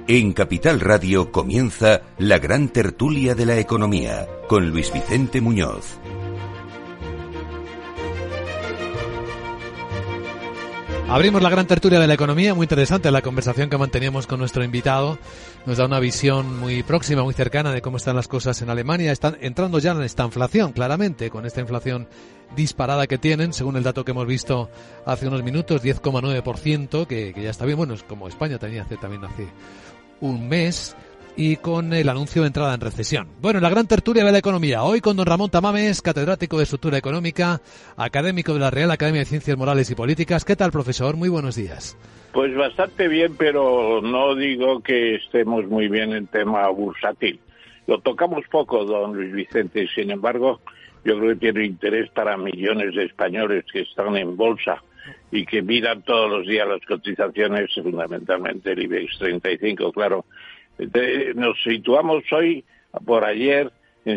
En Capital Radio comienza la gran tertulia de la economía con Luis Vicente Muñoz. Abrimos la gran tertulia de la economía, muy interesante la conversación que manteníamos con nuestro invitado. Nos da una visión muy próxima, muy cercana de cómo están las cosas en Alemania. Están entrando ya en esta inflación, claramente, con esta inflación disparada que tienen, según el dato que hemos visto hace unos minutos, 10,9%, que ya está bien. Bueno, es como España tenía también hace un mes, y con el anuncio de entrada en recesión. Bueno, la gran tertulia de la economía, hoy con don Ramón Tamames, catedrático de Estructura Económica, académico de la Real Academia de Ciencias Morales y Políticas. ¿Qué tal, profesor? Muy buenos días. Pues bastante bien, pero no digo que estemos muy bien en tema bursátil. Lo tocamos poco, don Luis Vicente, sin embargo, yo creo que tiene interés para millones de españoles que están en bolsa y que miran todos los días las cotizaciones, fundamentalmente el IBEX 35, claro. Nos situamos hoy, por ayer, en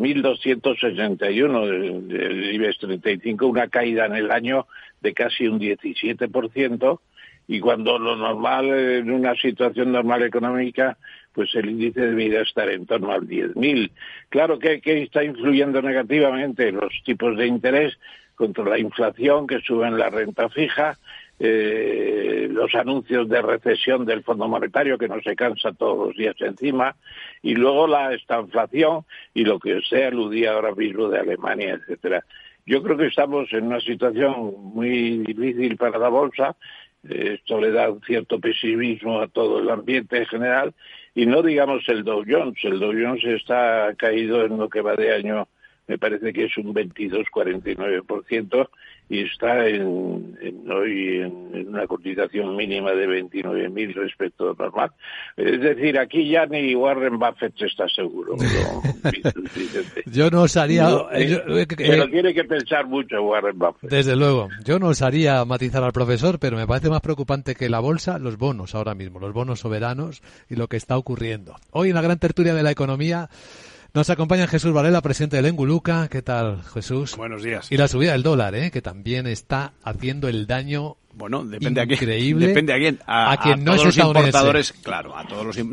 7.261 del IBEX 35, una caída en el año de casi un 17%, y cuando lo normal, en una situación normal económica, pues el índice debería estar en torno al 10.000. Claro que está influyendo negativamente los tipos de interés contra la inflación que suben la renta fija, los anuncios de recesión del Fondo Monetario que no se cansa todos los días encima, y luego la estanflación y lo que usted aludía ahora mismo de Alemania, etcétera. Yo creo que estamos en una situación muy difícil para la bolsa. Esto le da un cierto pesimismo a todo el ambiente en general, y no digamos el Dow Jones. El Dow Jones está caído en lo que va de año, me parece que es un 22,49%, y está hoy en una cotización mínima de 29.000 respecto a normal. Es decir, aquí ya ni Warren Buffett está seguro. Yo no osaría... pero tiene que pensar mucho Warren Buffett. Desde luego. Yo no osaría matizar al profesor, pero me parece más preocupante que la bolsa, los bonos ahora mismo, los bonos soberanos y lo que está ocurriendo. Hoy en la gran tertulia de la economía nos acompaña Jesús Varela, presidente del Enguluca. ¿Qué tal, Jesús? Buenos días. Y la subida del dólar, que también está haciendo el daño depende increíble. Depende a quién. A quien no todos es los importadores, claro, todos los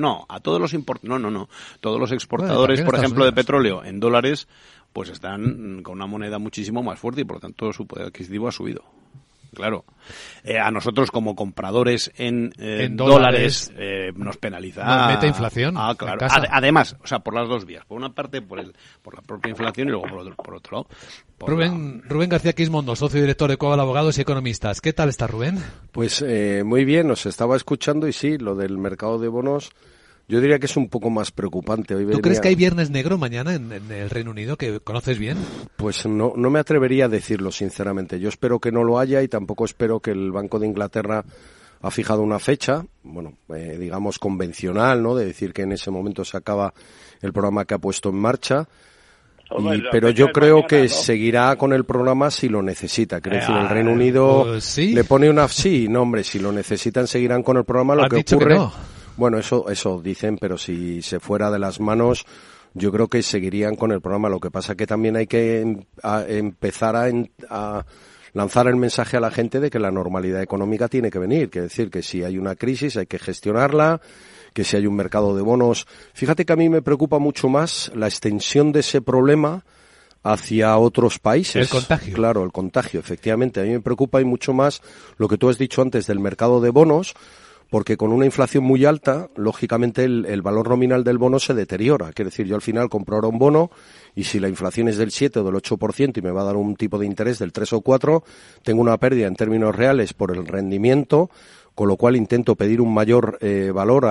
exportadores, por ejemplo, de petróleo en dólares, pues están con una moneda muchísimo más fuerte y por lo tanto su poder adquisitivo ha subido. Claro, a nosotros como compradores en dólares nos penaliza. Nos mete inflación. Claro. Además, o sea, por las dos vías. Por una parte, por la propia inflación, y luego por otro lado. Rubén García Quismondo, socio director de Coval Abogados y Economistas. ¿Qué tal está, Rubén? Pues muy bien, nos estaba escuchando y sí, lo del mercado de bonos, yo diría que es un poco más preocupante. ¿Tú crees que hay viernes negro mañana en el Reino Unido, que conoces bien? Pues no me atrevería a decirlo, sinceramente. Yo espero que no lo haya y tampoco espero que el Banco de Inglaterra ha fijado una fecha, digamos convencional, ¿no? De decir que en ese momento se acaba el programa que ha puesto en marcha. Pero yo creo que seguirá con el programa si lo necesita. Quiero decir, el Reino Unido ¿sí? le pone una... Sí, no, hombre, si lo necesitan seguirán con el programa. Lo que ocurre... Que no. Bueno, eso dicen, pero si se fuera de las manos, yo creo que seguirían con el programa. Lo que pasa que también hay que empezar a lanzar el mensaje a la gente de que la normalidad económica tiene que venir. Quiere decir que si hay una crisis hay que gestionarla, que si hay un mercado de bonos... Fíjate que a mí me preocupa mucho más la extensión de ese problema hacia otros países. El contagio. Claro, el contagio, efectivamente. A mí me preocupa y mucho más lo que tú has dicho antes del mercado de bonos, porque con una inflación muy alta, lógicamente el valor nominal del bono se deteriora. Quiere decir, yo al final compro ahora un bono y si la inflación es del 7 o del 8% y me va a dar un tipo de interés del 3 o 4, tengo una pérdida en términos reales por el rendimiento, con lo cual intento pedir un mayor valor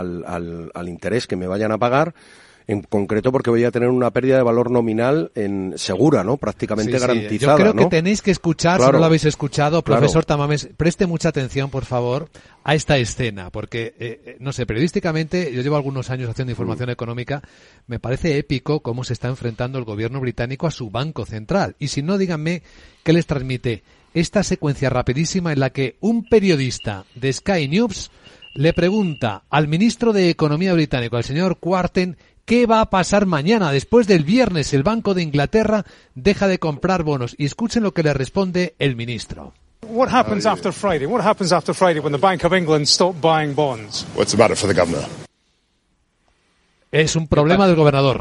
al interés que me vayan a pagar, en concreto porque voy a tener una pérdida de valor nominal segura, ¿no? Prácticamente garantizada. Yo creo que tenéis que escuchar, claro, si no lo habéis escuchado, profesor claro. Tamames, preste mucha atención, por favor, a esta escena, porque, no sé, periodísticamente, yo llevo algunos años haciendo información económica, me parece épico cómo se está enfrentando el gobierno británico a su banco central. Y si no, díganme qué les transmite esta secuencia rapidísima en la que un periodista de Sky News le pregunta al ministro de Economía británico, al señor Kwarteng, ¿qué va a pasar mañana? Después del viernes el Banco de Inglaterra deja de comprar bonos. Y escuchen lo que le responde el ministro. What happens after Friday? What happens after Friday when the Bank of England stop buying bonds? What's the matter for the governor? Es un problema del gobernador.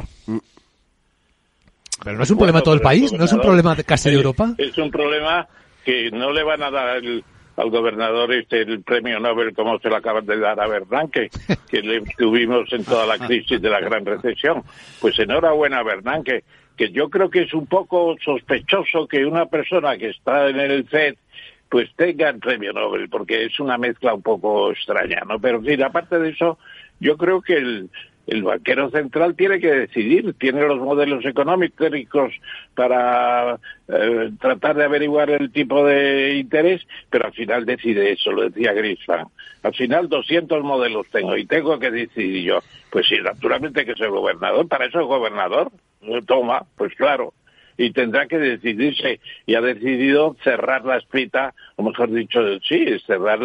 Pero no es un problema de todo el país, no es un problema casi de Europa. Es un problema que no le van a dar al gobernador el premio Nobel como se lo acaban de dar a Bernanke, que le tuvimos en toda la crisis de la gran recesión. Pues enhorabuena a Bernanke, que yo creo que es un poco sospechoso que una persona que está en el FED pues tenga el premio Nobel, porque es una mezcla un poco extraña, ¿no? Pero sí, aparte de eso, yo creo que el banquero central tiene que decidir, tiene los modelos económicos para tratar de averiguar el tipo de interés, pero al final decide eso, lo decía Greenspan. Al final 200 modelos tengo y tengo que decidir yo. Pues sí, naturalmente que soy gobernador, para eso es gobernador. Toma, pues claro. Y tendrá que decidirse, y ha decidido cerrar la espita, o mejor dicho, sí, cerrar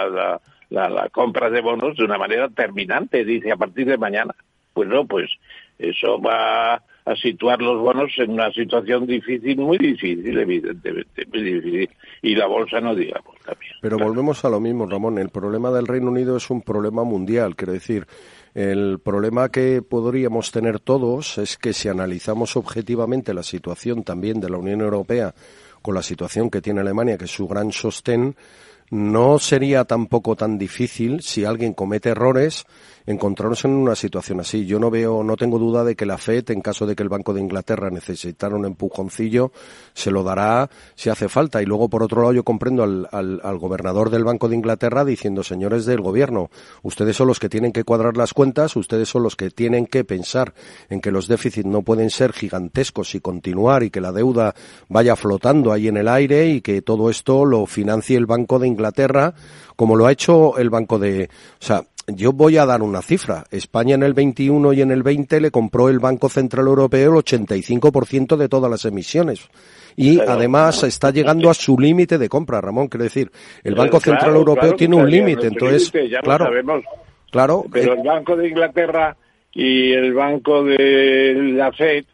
la compra de bonos de una manera terminante, dice, a partir de mañana. Pues no, pues eso va a situar los bonos en una situación difícil, muy difícil, evidentemente, muy difícil. Y la bolsa no digamos también. Pero volvemos a lo mismo, Ramón. El problema del Reino Unido es un problema mundial, quiero decir. El problema que podríamos tener todos es que si analizamos objetivamente la situación también de la Unión Europea con la situación que tiene Alemania, que es su gran sostén, no sería tampoco tan difícil, si alguien comete errores, encontrarnos en una situación así. Yo no tengo duda de que la FED, en caso de que el Banco de Inglaterra necesitara un empujoncillo, se lo dará si hace falta. Y luego, por otro lado, yo comprendo al gobernador del Banco de Inglaterra diciendo, señores del gobierno, ustedes son los que tienen que cuadrar las cuentas, ustedes son los que tienen que pensar en que los déficits no pueden ser gigantescos y continuar, y que la deuda vaya flotando ahí en el aire, y que todo esto lo financie el Banco de Inglaterra, como lo ha hecho el Banco de... O sea, yo voy a dar una cifra. España en el 21 y en el 20 le compró el Banco Central Europeo el 85% de todas las emisiones. Y además está llegando a su límite de compra, Ramón. Quiero decir, el Banco Central Europeo tiene un límite, entonces, claro, claro. Pero el Banco de Inglaterra y el Banco de la FED,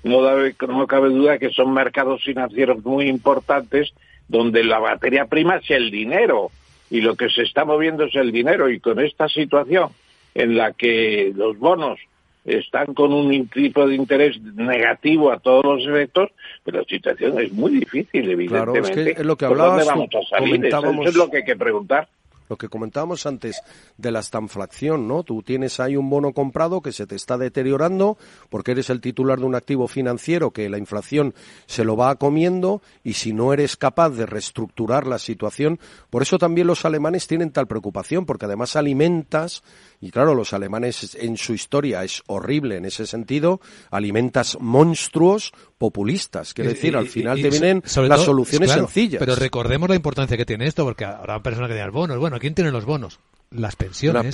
no cabe duda que son mercados financieros muy importantes, donde la materia prima es el dinero. Y lo que se está moviendo es el dinero, y con esta situación en la que los bonos están con un tipo de interés negativo a todos los efectos, pero la situación es muy difícil, evidentemente. Claro, es que es lo que hablabas, ¿por dónde vamos a salir? Eso es lo que hay que preguntar. Lo que comentábamos antes de la estanflación, ¿no? Tú tienes ahí un bono comprado que se te está deteriorando porque eres el titular de un activo financiero que la inflación se lo va comiendo, y si no eres capaz de reestructurar la situación, por eso también los alemanes tienen tal preocupación, porque además alimentas, y claro, los alemanes en su historia es horrible en ese sentido, alimentas monstruos populistas, quiero decir, al final te vienen las soluciones sencillas. Pero recordemos la importancia que tiene esto, porque habrá personas que digan, bonos, bueno, ¿quién tiene los bonos? Las pensiones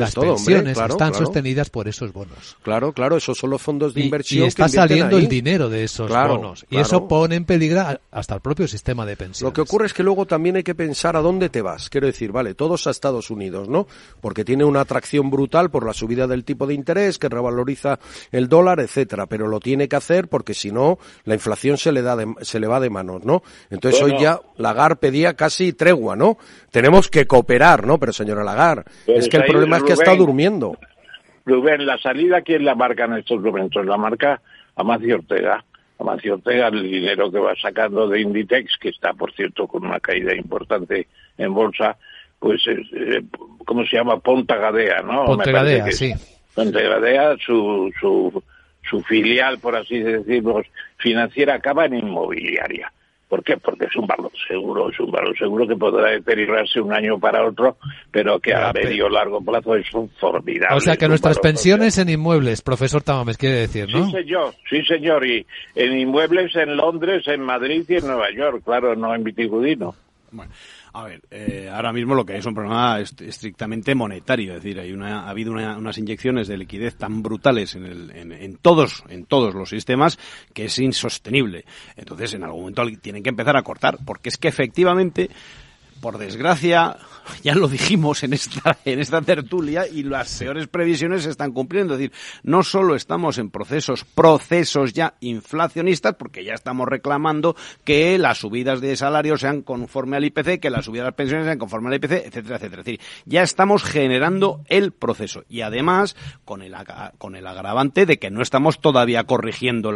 están sostenidas por esos bonos. Claro, esos son los fondos de inversión. Y está saliendo el dinero de esos bonos. Y eso pone en peligro hasta el propio sistema de pensiones. Lo que ocurre es que luego también hay que pensar a dónde te vas. Quiero decir, vale, todos a Estados Unidos, ¿no? Porque tiene una atracción brutal por la subida del tipo de interés, que revaloriza el dólar, etcétera. Pero lo tiene que hacer porque si no, la inflación se le va de manos, ¿no? Entonces hoy ya Lagarde pedía casi tregua, ¿no? Tenemos que cooperar, ¿no? Pero señora Lagarde, es que el problema es que ha estado durmiendo. Rubén, la salida, ¿quién la marca en estos momentos? La marca Amancio Ortega. Amancio Ortega, el dinero que va sacando de Inditex, que está, por cierto, con una caída importante en bolsa, pues, ¿cómo se llama? Ponta Gadea, ¿no? Ponte Gadea, sí. Ponte Gadea, su filial, por así decirlo, financiera, acaba en inmobiliaria. ¿Por qué? Porque es un valor seguro que podrá deteriorarse un año para otro, pero que a medio o largo plazo es un formidable. O sea que nuestras pensiones en inmuebles, profesor Tamames, quiere decir, ¿no? Sí señor, y en inmuebles en Londres, en Madrid y en Nueva York, claro, no en Vitigudino. Bueno, a ver, ahora mismo lo que es un problema estrictamente monetario, es decir, ha habido unas inyecciones de liquidez tan brutales en todos los sistemas que es insostenible. Entonces, en algún momento tienen que empezar a cortar, porque es que efectivamente, por desgracia, ya lo dijimos en esta tertulia y las peores previsiones se están cumpliendo. Es decir, no solo estamos en procesos ya inflacionistas, porque ya estamos reclamando que las subidas de salarios sean conforme al IPC, que las subidas de las pensiones sean conforme al IPC, etcétera, etcétera. Es decir, ya estamos generando el proceso y además con el agravante de que no estamos todavía corrigiendo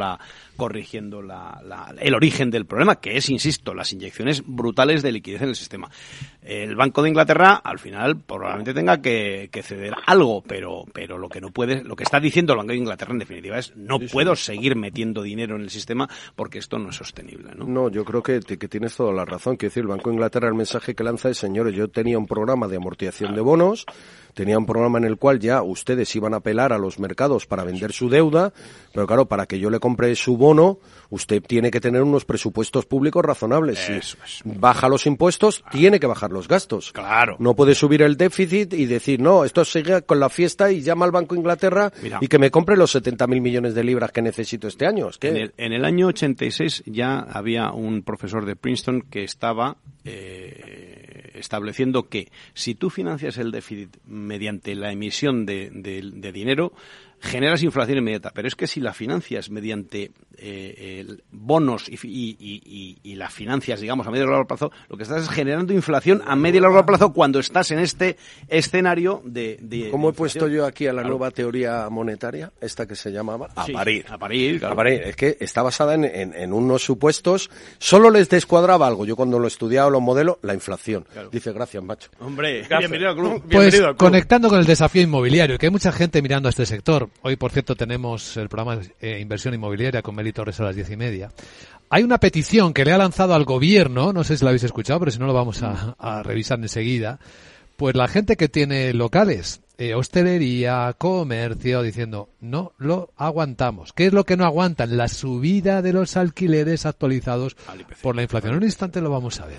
el origen del problema, que es, insisto, las inyecciones brutales de liquidez en el sistema. El Banco de Inglaterra al final probablemente tenga que ceder algo, pero lo que está diciendo el Banco de Inglaterra en definitiva es no puedo seguir metiendo dinero en el sistema porque esto no es sostenible, ¿no? No, yo creo que tienes toda la razón. Quiero decir, el Banco de Inglaterra, el mensaje que lanza es, señores, yo tenía un programa de amortización de bonos, tenía un programa en el cual ya ustedes iban a apelar a los mercados para vender su deuda, pero claro, para que yo le compre su bono, usted tiene que tener unos presupuestos públicos razonables. Eso si baja los impuestos, tiene que bajar los gastos. Claro. No puede subir el déficit y decir, no, esto sigue con la fiesta y llama al Banco de Inglaterra y que me compre los 70.000 millones de libras que necesito este año. Es que... En el año 86 ya había un profesor de Princeton que estaba estableciendo que si tú financias el déficit mediante la emisión de dinero, generas inflación inmediata, pero es que si la financias mediante bonos y la financias, digamos, a medio y largo plazo, lo que estás es generando inflación a medio y largo plazo cuando estás en este escenario de ¿Cómo he puesto yo aquí a la nueva teoría monetaria, esta que se llamaba? A parir, claro. A parir. Es que está basada en unos supuestos, solo les descuadraba algo. Yo cuando lo he estudiado, los modelos, la inflación. Claro. Dice, gracias, macho. Hombre, bienvenido al club. Pues conectando con el desafío inmobiliario, que hay mucha gente mirando a este sector. Hoy, por cierto, tenemos el programa Inversión Inmobiliaria con Meli Torres a las 10:30. Hay una petición que le ha lanzado al gobierno, no sé si la habéis escuchado, pero si no lo vamos a revisar enseguida. Pues la gente que tiene locales, hostelería, comercio, diciendo, no lo aguantamos. ¿Qué es lo que no aguantan? La subida de los alquileres actualizados por la inflación. En un instante lo vamos a ver.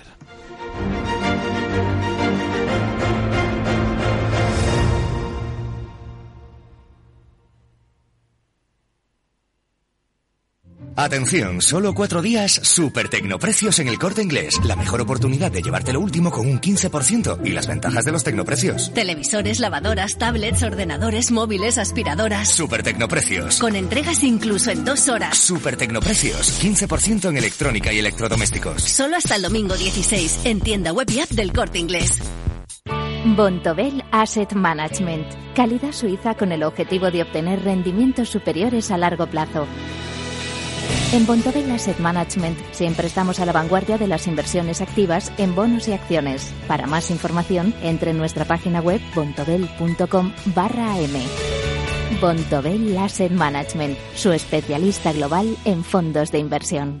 Atención, solo 4 días, super tecnoprecios en el Corte Inglés. La mejor oportunidad de llevarte lo último con un 15% y las ventajas de los tecnoprecios. Televisores, lavadoras, tablets, ordenadores, móviles, aspiradoras. Super tecnoprecios. Con entregas incluso en 2 horas. Super tecnoprecios, 15% en electrónica y electrodomésticos. Solo hasta el domingo 16, en tienda web y app del Corte Inglés. Bontobel Asset Management. Calidad suiza con el objetivo de obtener rendimientos superiores a largo plazo. En Bontobel Asset Management siempre estamos a la vanguardia de las inversiones activas en bonos y acciones. Para más información, entre en nuestra página web bontobel.com/am. Bontobel Asset Management, su especialista global en fondos de inversión.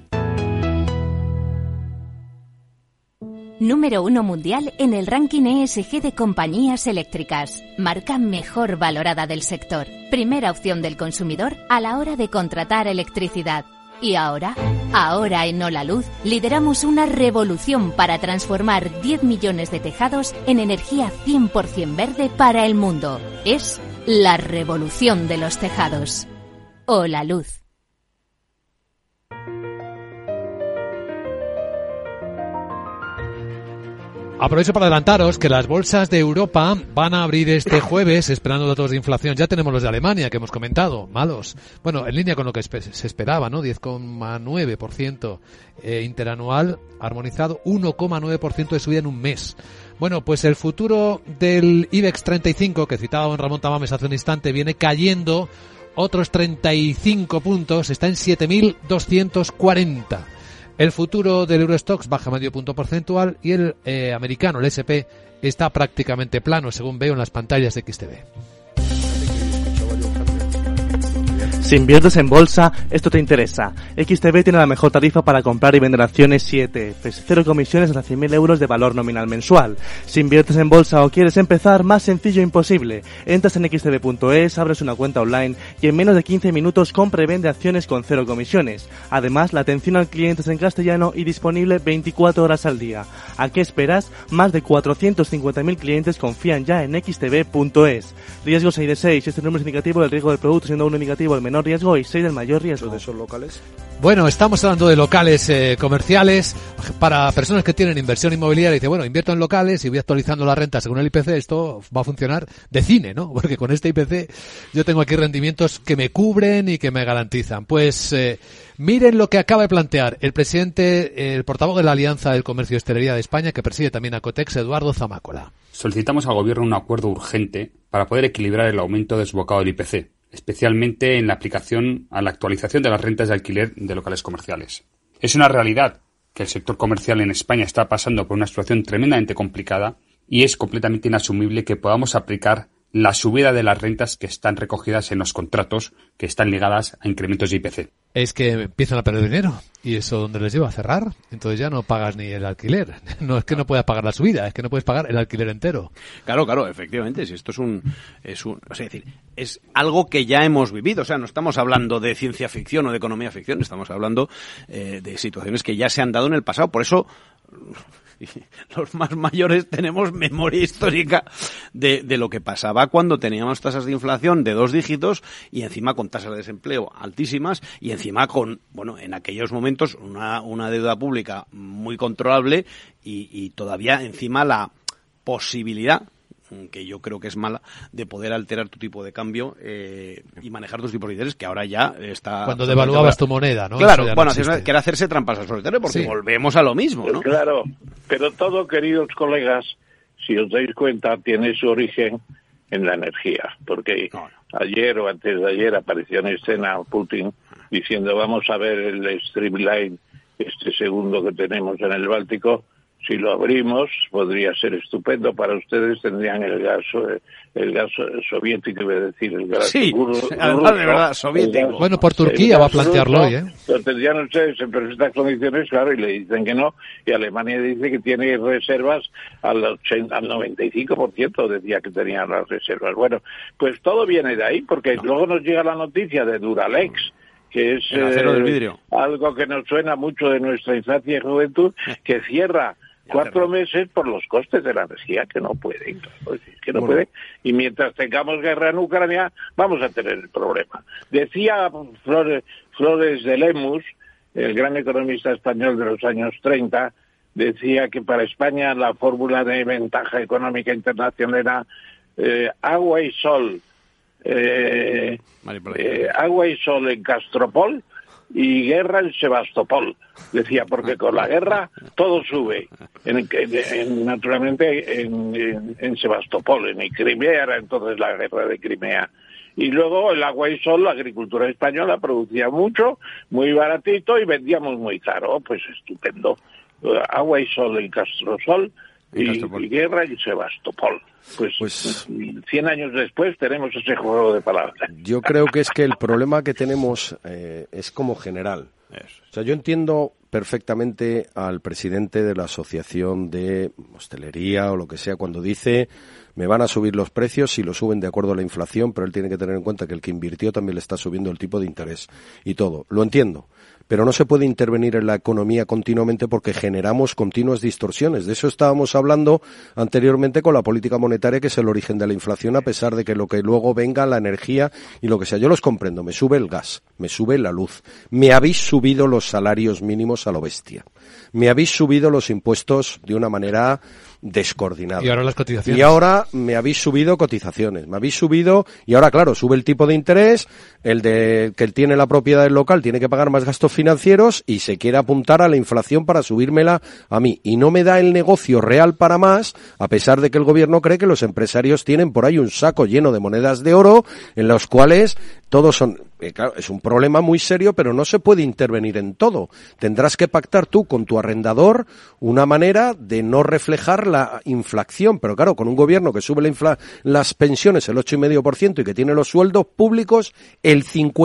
Número 1 mundial en el ranking ESG de compañías eléctricas. Marca mejor valorada del sector. Primera opción del consumidor a la hora de contratar electricidad. Y ahora en Holaluz, lideramos una revolución para transformar 10 millones de tejados en energía 100% verde para el mundo. Es la revolución de los tejados. Holaluz. Aprovecho para adelantaros que las bolsas de Europa van a abrir este jueves esperando datos de inflación. Ya tenemos los de Alemania que hemos comentado, malos. Bueno, en línea con lo que se esperaba, ¿no? 10,9% interanual armonizado, 1,9% de subida en un mes. Bueno, pues el futuro del IBEX 35, que citaba don Ramón Tamames hace un instante, viene cayendo otros 35 puntos, está en 7.240. El futuro del Eurostoxx baja medio punto porcentual y el americano, el S&P, está prácticamente plano, según veo en las pantallas de XTV. Si inviertes en bolsa, esto te interesa. XTB tiene la mejor tarifa para comprar y vender acciones 7 ETFs, 0 comisiones hasta 100.000 euros de valor nominal mensual. Si inviertes en bolsa o quieres empezar, más sencillo imposible. Entras en xtb.es, abres una cuenta online y en menos de 15 minutos compra y vende acciones con 0 comisiones. Además, la atención al cliente es en castellano y disponible 24 horas al día. ¿A qué esperas? Más de 450.000 clientes confían ya en xtb.es. Riesgo 6 de 6. Este número es indicativo del riesgo del producto, siendo uno indicativo el menor menor riesgo y 6 del mayor riesgo. ¿De esos locales? Bueno, estamos hablando de locales comerciales. Para personas que tienen inversión inmobiliaria, dice, bueno, invierto en locales y voy actualizando la renta según el IPC, esto va a funcionar de cine, ¿no? Porque con este IPC yo tengo aquí rendimientos que me cubren y que me garantizan. Pues miren lo que acaba de plantear el presidente, el portavoz de la Alianza del Comercio y Hostelería de España, que preside también a Cotex, Eduardo Zamácola. Solicitamos al Gobierno un acuerdo urgente para poder equilibrar el aumento desbocado del IPC, especialmente en la aplicación a la actualización de las rentas de alquiler de locales comerciales. Es una realidad que el sector comercial en España está pasando por una situación tremendamente complicada y es completamente inasumible que podamos aplicar la subida de las rentas que están recogidas en los contratos que están ligadas a incrementos de IPC. Es que empiezan a perder dinero y eso ¿dónde les lleva? A cerrar. Entonces ya no pagas ni el alquiler. No es que no puedas pagar la subida, es que no puedes pagar el alquiler entero. Claro, efectivamente. Si esto es algo que ya hemos vivido. O sea, no estamos hablando de ciencia ficción o de economía ficción, estamos hablando de situaciones que ya se han dado en el pasado. Por eso los más mayores tenemos memoria histórica de lo que pasaba cuando teníamos tasas de inflación de 2 dígitos y encima con tasas de desempleo altísimas y encima con, bueno, en aquellos momentos una deuda pública muy controlable y todavía encima la posibilidad, que yo creo que es mala, de poder alterar tu tipo de cambio y manejar tus tipos de interés, que ahora ya está... Cuando devaluabas tu moneda, ¿no? Claro, bueno, que era hacerse trampas al solitario, porque sí, volvemos a lo mismo, ¿no? Claro, pero todo, queridos colegas, si os dais cuenta, tiene su origen en la energía, porque ayer o antes de ayer apareció en escena Putin diciendo vamos a ver el Streamline, este segundo que tenemos en el Báltico. Si lo abrimos, podría ser estupendo para ustedes, tendrían el gas soviético, iba a decir, el gas ruso, de verdad, soviético. Bueno, por Turquía va a plantearlo hoy, ¿eh? Lo tendrían ustedes en perfectas condiciones, claro, y le dicen que no, y Alemania dice que tiene reservas al 95%, decía que tenían las reservas. Bueno, pues todo viene de ahí, porque luego nos llega la noticia de Duralex, que es algo que nos suena mucho de nuestra infancia y juventud, que cierra 4 meses por los costes de la energía, que no pueden, pueden. Y mientras tengamos guerra en Ucrania, vamos a tener el problema. Decía Flores de Lemus, el gran economista español de los años 30, decía que para España la fórmula de ventaja económica internacional era agua y sol. Agua y sol en Castropol y guerra en Sebastopol, decía, porque con la guerra todo sube, naturalmente en Sebastopol, en Crimea era entonces la guerra de Crimea. Y luego el agua y sol, la agricultura española producía mucho, muy baratito y vendíamos muy caro. Pues estupendo. Agua y sol en Castrosol y guerra en Sebastopol. Pues 100 años después tenemos ese juego de palabras. Yo creo que es que el problema que tenemos es como general. O sea, yo entiendo perfectamente al presidente de la Asociación de Hostelería o lo que sea cuando dice me van a subir los precios y lo suben de acuerdo a la inflación, pero él tiene que tener en cuenta que el que invirtió también le está subiendo el tipo de interés y todo. Lo entiendo. Pero no se puede intervenir en la economía continuamente porque generamos continuas distorsiones. De eso estábamos hablando anteriormente con la política monetaria, que es el origen de la inflación, a pesar de que lo que luego venga, la energía y lo que sea. Yo los comprendo. Me sube el gas, me sube la luz. Me habéis subido los salarios mínimos a lo bestia. Me habéis subido los impuestos de una manera descoordinada. Y ahora las cotizaciones. Y ahora me habéis subido cotizaciones. Me habéis subido, y ahora claro, sube el tipo de interés, el de que él tiene la propiedad del local tiene que pagar más gastos financieros y se quiere apuntar a la inflación para subírmela a mí. Y no me da el negocio real para más, a pesar de que el gobierno cree que los empresarios tienen por ahí un saco lleno de monedas de oro, en los cuales todos son... Claro, es un problema muy serio, pero no se puede intervenir en todo. Tendrás que pactar tú con tu arrendador una manera de no reflejar la inflación. Pero claro, con un gobierno que sube las pensiones el 8,5% y que tiene los sueldos públicos el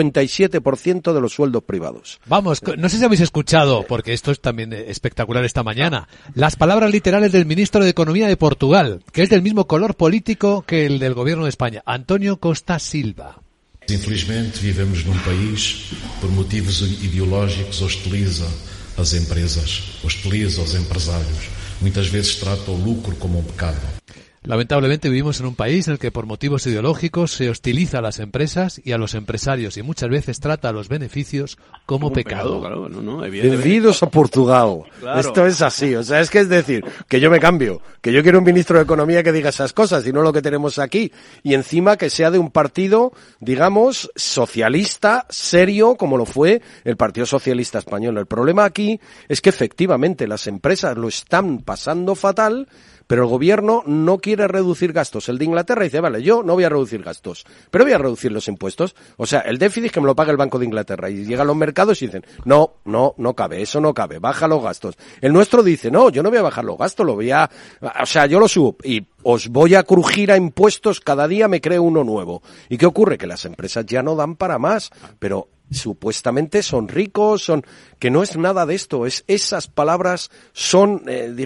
57% de los sueldos privados. Vamos, no sé si habéis escuchado, porque esto es también espectacular esta mañana, las palabras literales del ministro de Economía de Portugal, que es del mismo color político que el del gobierno de España, António Costa Silva. Infelizmente, vivemos num país, por motivos ideológicos, hostiliza as empresas, hostiliza aos empresários. Muitas veces trata o lucro como um pecado. Lamentablemente vivimos en un país en el que por motivos ideológicos se hostiliza a las empresas y a los empresarios y muchas veces trata a los beneficios como pecado. Claro, Bienvenidos a Portugal. Claro. Esto es así, o sea, es decir, que yo me cambio, que yo quiero un ministro de Economía que diga esas cosas y no lo que tenemos aquí. Y encima que sea de un partido, digamos, socialista, serio, como lo fue el Partido Socialista Español. El problema aquí es que efectivamente las empresas lo están pasando fatal, pero el gobierno no quiere reducir gastos. El de Inglaterra dice, vale, yo no voy a reducir gastos, pero voy a reducir los impuestos. O sea, el déficit que me lo pague el Banco de Inglaterra. Y llegan los mercados y dicen, no cabe, eso no cabe, baja los gastos. El nuestro dice, no, yo no voy a bajar los gastos, yo lo subo y os voy a crujir a impuestos, cada día me creo uno nuevo. ¿Y qué ocurre? Que las empresas ya no dan para más, pero supuestamente son ricos, que no es nada de esto, esas palabras son,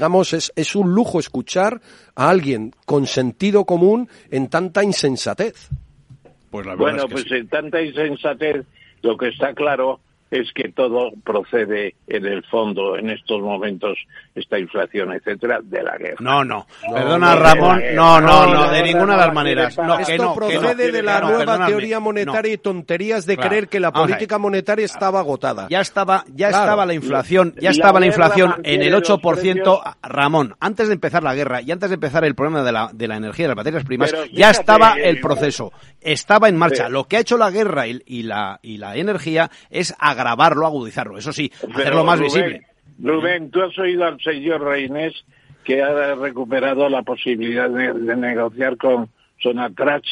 es un lujo escuchar a alguien con sentido común en tanta insensatez. Pues en tanta insensatez, lo que está claro es que todo procede en el fondo, en estos momentos, esta inflación, etcétera, de la guerra. No. Perdona, Ramón, no, de ninguna de las maneras. Esto procede de la nueva teoría monetaria y tonterías de creer que la política monetaria estaba agotada. Ya estaba la inflación, en el 8%, Ramón, antes de empezar la guerra y antes de empezar el problema de la energía y las materias primas, ya estaba el proceso, estaba en marcha. Lo que ha hecho la guerra y la energía es agravarlo, agudizarlo, eso sí, hacerlo más visible. Rubén, tú has oído al señor Reynés que ha recuperado la posibilidad de negociar con Sonatrach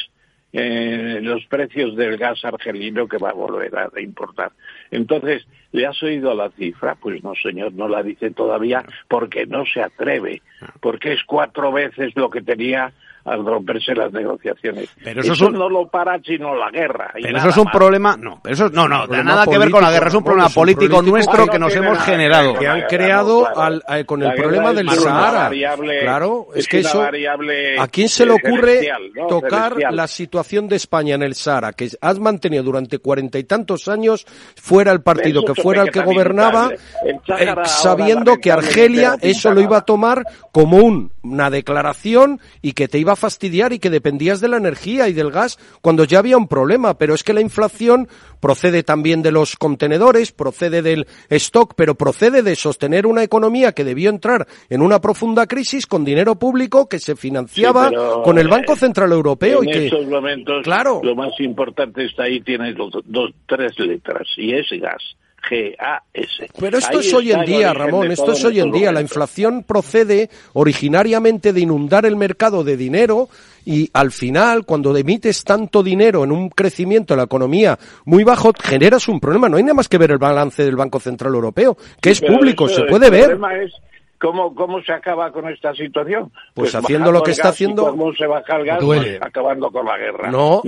los precios del gas argelino que va a volver a importar. Entonces, ¿le has oído la cifra? Pues no, señor, no la dice todavía porque no se atreve, porque es 4 veces lo que tenía al romperse las negociaciones. Pero eso no lo para sino la guerra. Pero eso es un problema, no, nada que ver con la guerra, es un problema político nuestro que nos hemos generado. Que han creado con el problema del Sahara. Claro, es que eso, ¿a quién se le ocurre tocar la situación de España en el Sahara, que has mantenido durante 40 y tantos años, fuera el partido que fuera el que gobernaba, sabiendo que Argelia eso lo iba a tomar como una declaración y que te iba a fastidiar y que dependías de la energía y del gas cuando ya había un problema? Pero es que la inflación procede también de los contenedores, procede del stock, pero procede de sostener una economía que debió entrar en una profunda crisis con dinero público que se financiaba con el Banco Central Europeo. En estos momentos, lo más importante está ahí, tienes 3 letras, y es gas. GAS. Pero esto es hoy en día, Ramón, esto es hoy en día. La inflación procede originariamente de inundar el mercado de dinero y al final, cuando emites tanto dinero en un crecimiento de la economía muy bajo, generas un problema. No hay nada más que ver el balance del Banco Central Europeo, que es público, se puede ver. El problema es ¿cómo se acaba con esta situación? Pues haciendo lo que está haciendo. ¿Cómo se baja el gas? Acabando con la guerra.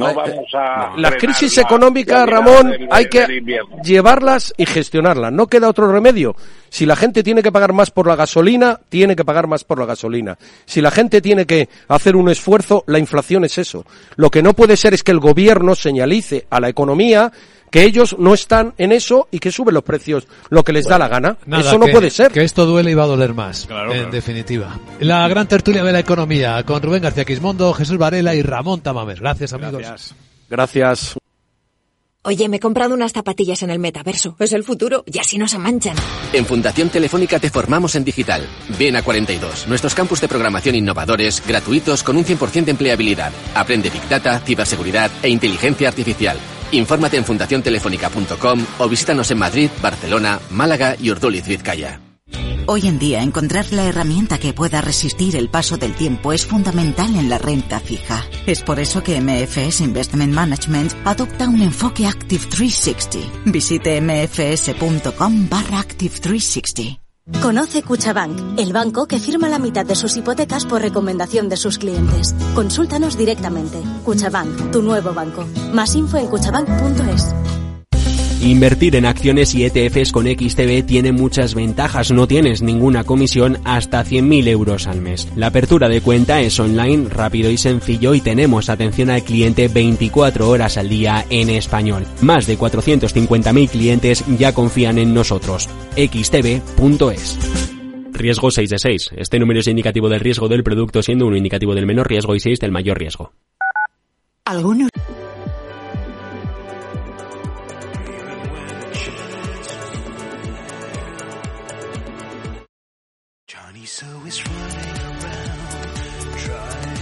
Las crisis económicas, Ramón, hay que llevarlas y gestionarlas. No queda otro remedio. Si la gente tiene que pagar más por la gasolina, tiene que pagar más por la gasolina. Si la gente tiene que hacer un esfuerzo, la inflación es eso. Lo que no puede ser es que el gobierno señalice a la economía que ellos no están en eso y que suben los precios lo que les da la gana. Eso no puede ser. Que esto duele y va a doler más, en definitiva. La gran tertulia de la economía con Rubén García Quismondo, Jesús Varela y Ramón Tamames. Gracias, amigos. Gracias. Oye, me he comprado unas zapatillas en el metaverso. Es el futuro y así no se manchan. En Fundación Telefónica te formamos en digital. Ven a 42, nuestros campus de programación innovadores, gratuitos, con un 100% de empleabilidad. Aprende Big Data, ciberseguridad e inteligencia artificial. Infórmate en fundaciontelefónica.com o visítanos en Madrid, Barcelona, Málaga y Urduliz, Vizcaya. Hoy en día, encontrar la herramienta que pueda resistir el paso del tiempo es fundamental en la renta fija. Es por eso que MFS Investment Management adopta un enfoque Active 360. Visite mfs.com/Active 360. Conoce Cuchabank, el banco que firma la mitad de sus hipotecas por recomendación de sus clientes. Consúltanos directamente. Cuchabank, tu nuevo banco. Más info en cuchabank.es. Invertir en acciones y ETFs con XTB tiene muchas ventajas. No tienes ninguna comisión hasta 100.000 euros al mes. La apertura de cuenta es online, rápido y sencillo y tenemos atención al cliente 24 horas al día en español. Más de 450.000 clientes ya confían en nosotros. xtb.es. Riesgo 6 de 6. Este número es indicativo del riesgo del producto, siendo 1 indicativo del menor riesgo y 6 del mayor riesgo. Algunos. So is running around trying